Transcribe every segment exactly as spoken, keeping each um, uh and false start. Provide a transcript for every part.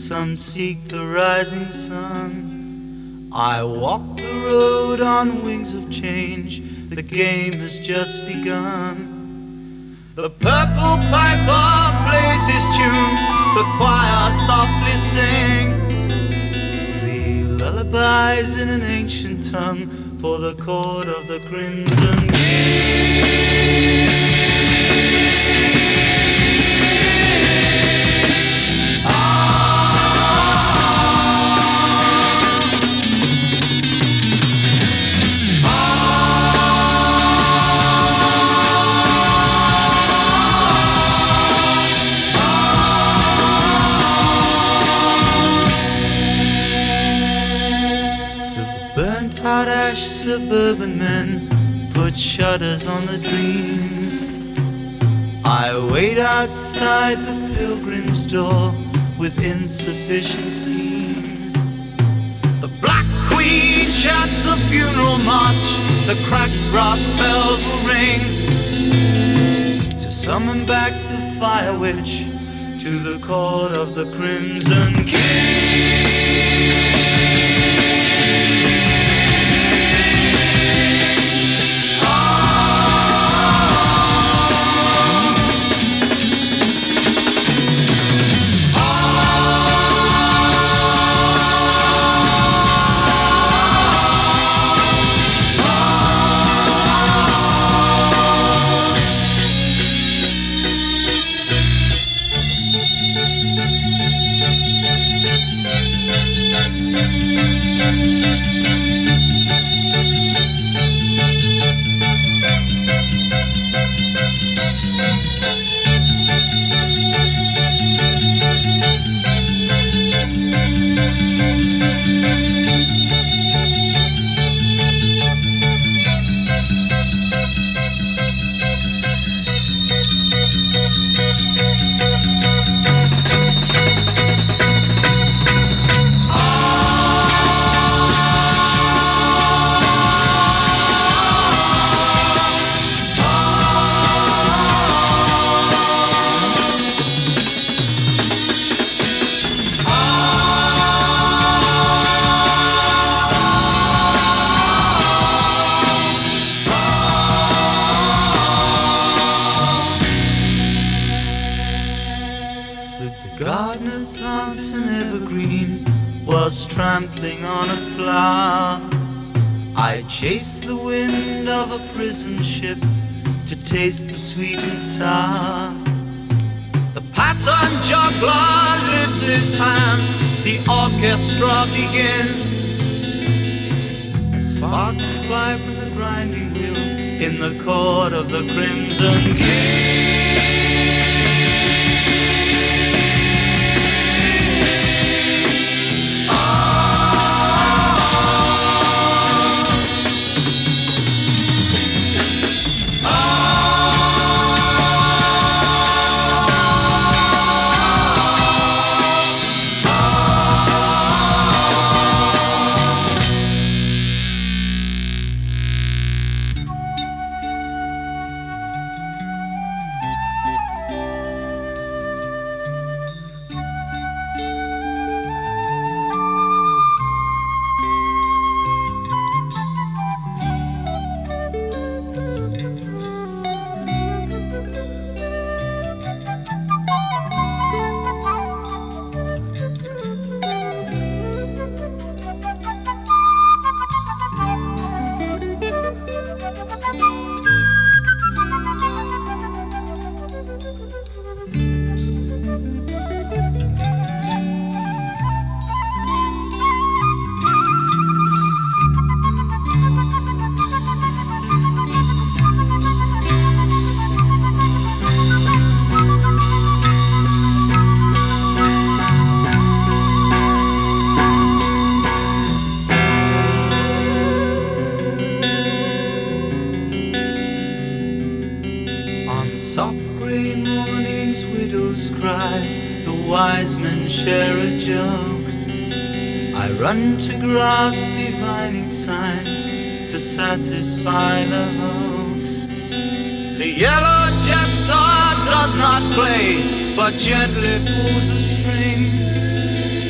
some seek the rising sun. I walk the road on wings of change, the game has just begun. The purple piper plays his tune, the choir softly sing three lullabies in an ancient tongue for the chord of the crimson king. Suburban men put shutters on the dreams. I wait outside the pilgrim's door with insufficient schemes. The Black Queen shouts the funeral march, the cracked brass bells will ring to summon back the fire witch to the court of the Crimson King. Trampling on a flower, I chase the wind of a prison ship to taste the sweet and sour. The pattern juggler lifts his hand, the orchestra begins. Sparks fly from the grinding wheel in the court of the Crimson King. Wise men share a joke. I run to grasp divining signs to satisfy the hoax. The yellow jester does not play, but gently pulls the strings.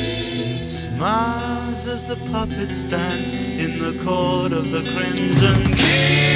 as the puppets dance in the court of the Crimson King.